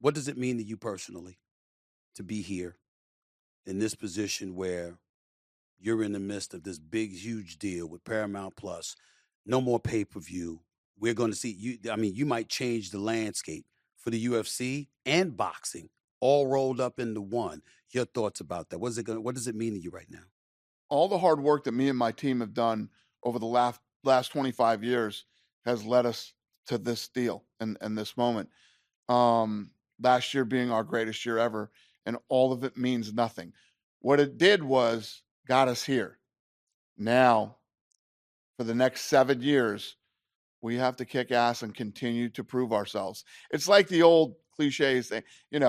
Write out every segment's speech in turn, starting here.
What does it mean to you personally to be here in this position where you're in the midst of this big, huge deal with Paramount Plus? No more pay per view. We're going to see you. I mean, you might change the landscape for the UFC and boxing all rolled up into one. Your thoughts about that? What does it mean to you right now? All the hard work that me and my team have done over the last 25 years has led us to this deal and this moment. Last year being our greatest year ever, and all of it means nothing. What it did was got us here. Now, for the next 7 years, we have to kick ass and continue to prove ourselves. It's like the old cliches thing,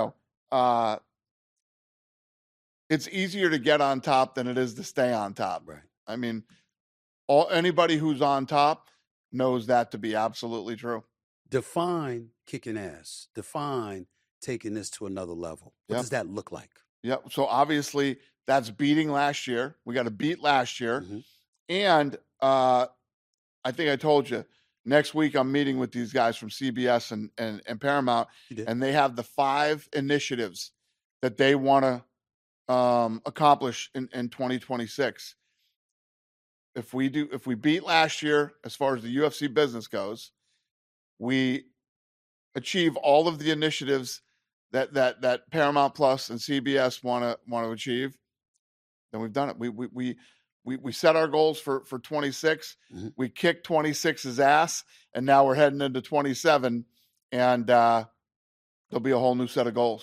it's easier to get on top than it is to stay on top. Right. I mean, anybody who's on top knows that to be absolutely true. Define kicking ass. Define taking this to another level. What does that look like? Yep. So obviously that's beating last year. We got to beat last year. Mm-hmm. And I think I told you, next week I'm meeting with these guys from CBS and Paramount, and they have the 5 initiatives that they want to accomplish in 2026. If we beat last year as far as the UFC business goes, we achieve all of the initiatives that Paramount Plus and CBS want to achieve, then we've done it. We set our goals for 26. Mm-hmm. We kicked 26's ass, and now we're heading into 27, and there'll be a whole new set of goals.